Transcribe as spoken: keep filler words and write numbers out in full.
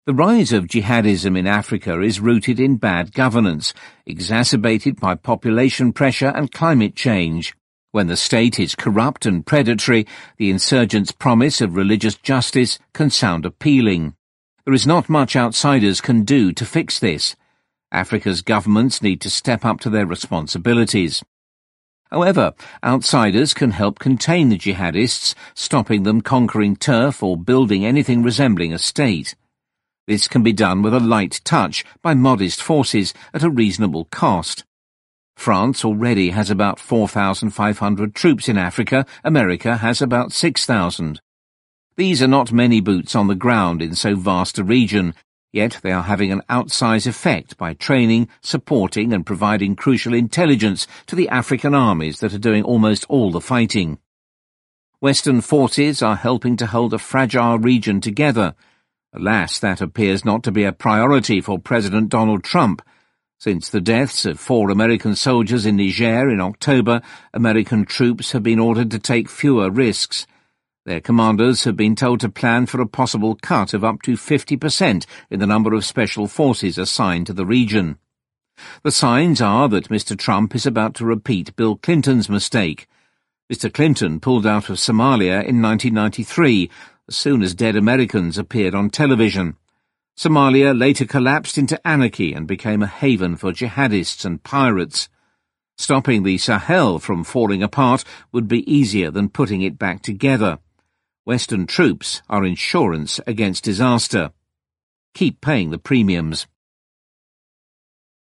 The rise of jihadism in Africa is rooted in bad governance, exacerbated by population pressure and climate change. When the state is corrupt and predatory, the insurgents' promise of religious justice can sound appealing. There is not much outsiders can do to fix this. Africa's governments need to step up to their responsibilities. However, outsiders can help contain the jihadists, stopping them conquering turf or building anything resembling a state. This can be done with a light touch by modest forces at a reasonable cost. France already has about four thousand five hundred troops in Africa. America has about six thousand. These are not many boots on the ground in so vast a region, yet they are having an outsized effect by training, supporting and providing crucial intelligence to the African armies that are doing almost all the fighting. Western forces are helping to hold a fragile region together. Alas, that appears not to be a priority for President Donald Trump. Since the deaths of four American soldiers in Niger in October, American troops have been ordered to take fewer risks. Their commanders have been told to plan for a possible cut of up to fifty percent in the number of special forces assigned to the region. The signs are that Mister Trump is about to repeat Bill Clinton's mistake. Mister Clinton pulled out of Somalia in nineteen ninety-three, as soon as dead Americans appeared on television. Somalia later collapsed into anarchy and became a haven for jihadists and pirates. Stopping the Sahel from falling apart would be easier than putting it back together. Western troops are insurance against disaster. Keep paying the premiums.